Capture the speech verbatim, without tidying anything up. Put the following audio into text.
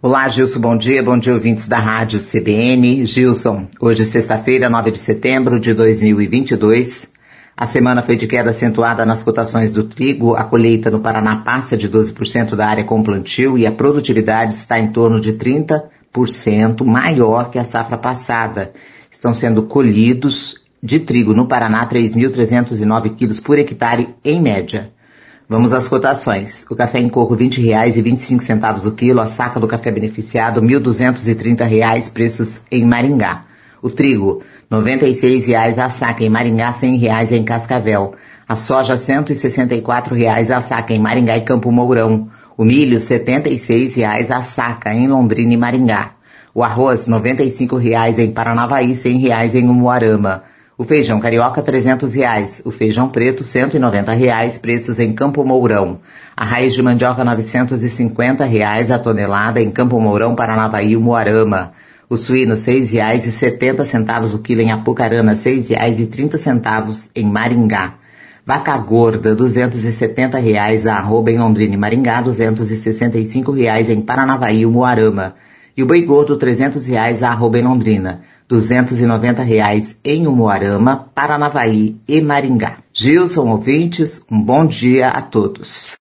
Olá, Gilson, bom dia. Bom dia, ouvintes da Rádio C B N. Gilson, hoje sexta-feira, nove de setembro de dois mil e vinte e dois. A semana foi de queda acentuada nas cotações do trigo. A colheita no Paraná passa de doze por cento da área com plantio e a produtividade está em torno de trinta por cento maior que a safra passada. Estão sendo colhidos de trigo no Paraná três mil trezentos e nove quilos por hectare em média. Vamos às cotações. O café em coco vinte reais e vinte e cinco centavos o quilo, a saca do café beneficiado mil duzentos e trinta reais, preços em Maringá. O trigo noventa e seis reais a saca em Maringá, cem reais em Cascavel. A soja cento e sessenta e quatro reais a saca em Maringá e Campo Mourão. O milho setenta e seis reais a saca em Londrina e Maringá. O arroz noventa e cinco reais em Paranavaí, cem reais em Umuarama. O feijão carioca, trezentos reais. O feijão preto, cento e noventa reais, preços em Campo Mourão. A raiz de mandioca, novecentos e cinquenta reais a tonelada em Campo Mourão, Paranavaí e Umuarama. O suíno, seis reais e setenta centavos o quilo em Apucarana, seis reais e trinta centavos em Maringá. Vaca gorda, duzentos e setenta reais a arroba em Londrina e Maringá, duzentos e sessenta e cinco reais em Paranavaí e Umuarama. E o boi gordo, trezentos reais a arroba em Londrina, duzentos e noventa reais em Umuarama, Paranavaí e Maringá. Gilson, ouvintes, um bom dia a todos.